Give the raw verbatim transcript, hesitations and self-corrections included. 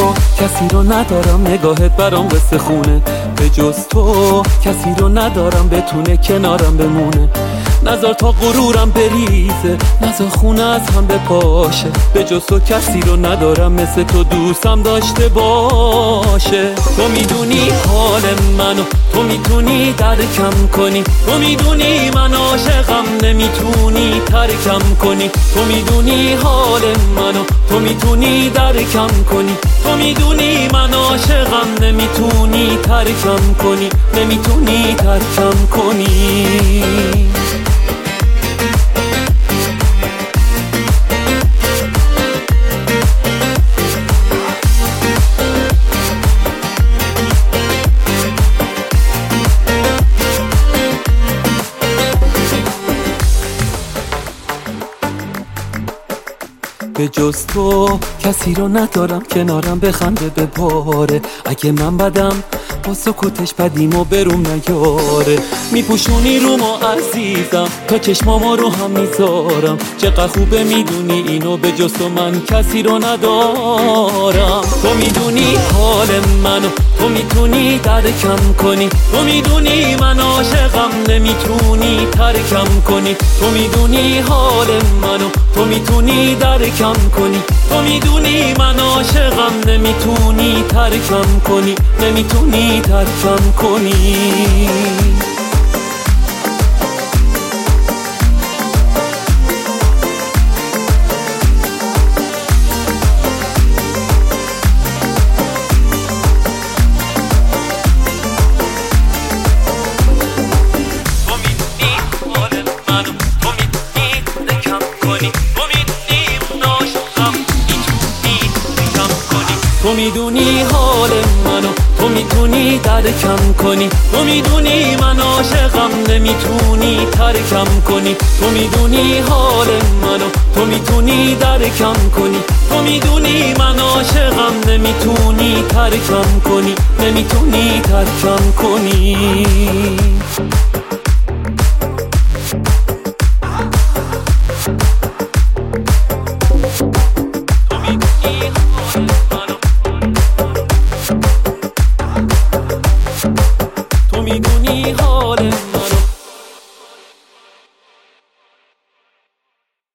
کسی رو ندارم نگاهت برام قصه خونه، به جز تو کسی رو ندارم بتونه کنارم بمونه. نذار تا غرورم بریزه، نذار خونه از هم بپاشه، به جز تو کسی رو ندارم مثل تو دوستم داشته باشه. تو میدونی حال منو، تو میتونی درکم کنی، تو میدونی من عاشقم نمیتونی ترکم کنی. تو میدونی حال منو، تو میتونی درکم کنی، تو میدونی من عاشقم نمیتونی ترکم کنی، نمیتونی ترکم کنی. به جز تو کسی رو ندارم کنارم بخنده بباره. اگه من بدم با سکوتش بدیم و بروم نیاره. میپوشونی رومو عزیزم تا چشمامو رو هم میذارم. چقدر خوبه میدونی اینو، به جز تو من کسی رو ندارم. تو میدونی حال منو، تو میتونی درکم کنی، تو میدونی من عاشقم نمیتونی ترکم کنی. تو میدونی حال منو، تو میتونی درکم کنی، تو میدونی من عاشقم نمیتونی ترکم کنی، نمیتونی ترکم کنی. تو میدونی حال منو، تو میتونی درکم کنی، تو میدونی من عاشقم نمیتونی ترکم کنی. تو میدونی حال منو، تو میتونی درکم کنی، تو میدونی من عاشقم نمیتونی ترکم کنی، نمیتونی ترکم کنی. تو میدونی